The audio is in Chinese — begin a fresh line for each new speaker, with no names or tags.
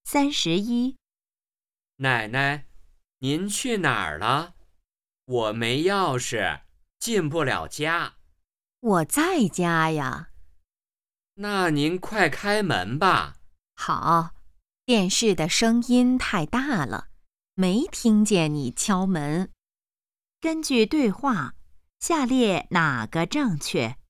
31。
奶奶，您去哪儿了？我没钥匙，进不了家。
我在家呀。
那您快开门吧。
好，电视的声音太大了，没听见你敲门。根据对话，下列哪个正确？